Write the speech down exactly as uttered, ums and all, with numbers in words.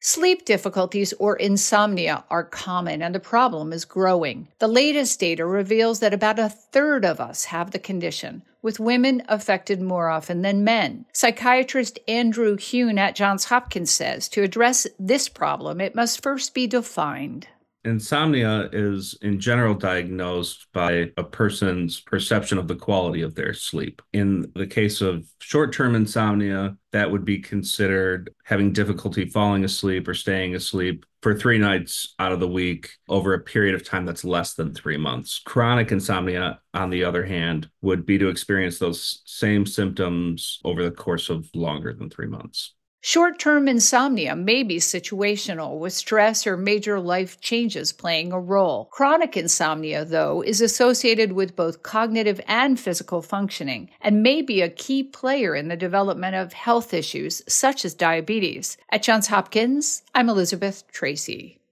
Sleep difficulties or insomnia are common, and the problem is growing. The latest data reveals that about a third of us have the condition, with women affected more often than men. Psychiatrist Andrew Hune at Johns Hopkins says to address this problem, it must first be defined. Insomnia is in general diagnosed by a person's perception of the quality of their sleep. In the case of short-term insomnia, that would be considered having difficulty falling asleep or staying asleep for three nights out of the week over a period of time that's less than three months. Chronic insomnia, on the other hand, would be to experience those same symptoms over the course of longer than three months. Short-term insomnia may be situational, with stress or major life changes playing a role. Chronic insomnia, though, is associated with both cognitive and physical functioning and may be a key player in the development of health issues such as diabetes. At Johns Hopkins, I'm Elizabeth Tracy.